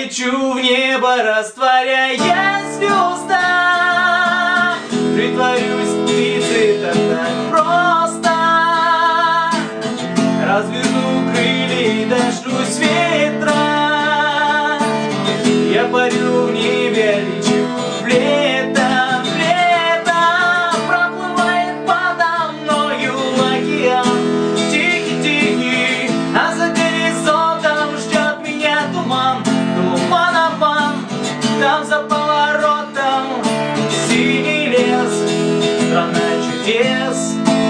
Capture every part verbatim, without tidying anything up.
полечу в небо, растворяя звезда. Притворюсь птицей, так так просто. Разверну крылья и дождусь ветра. Я парю в небе, лечу в лето, в лето. Проплывает подо мною океан, тихий-тихий, а за горизонтом ждет меня туман. Туман, обман, там за поворотом синий лес, страна чудес.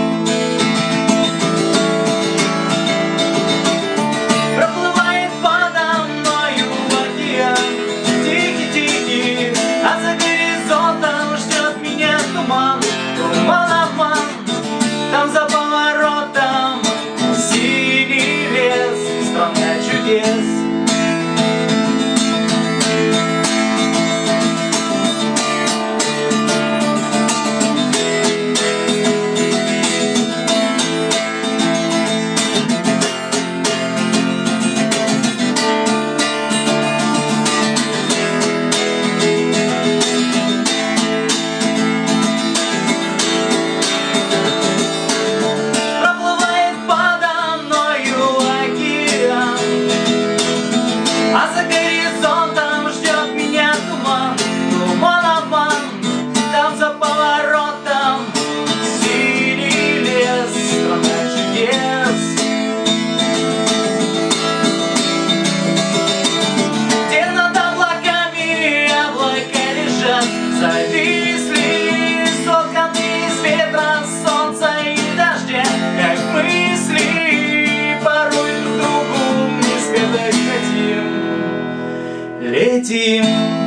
Проплывает подо мною океан, тихий-тихий, а за горизонтом ждет меня туман. Туман, обман, там за поворотом синий лес, страна чудес. А за горизонтом ждет меня туман. Туман, обман, там за поворотом синий лес, страна чудес. Где над облаками облака лежат, зависли, сотканные из ветра, солнца и дождя, как мысли порой друг другу не сказать хотим. Летим.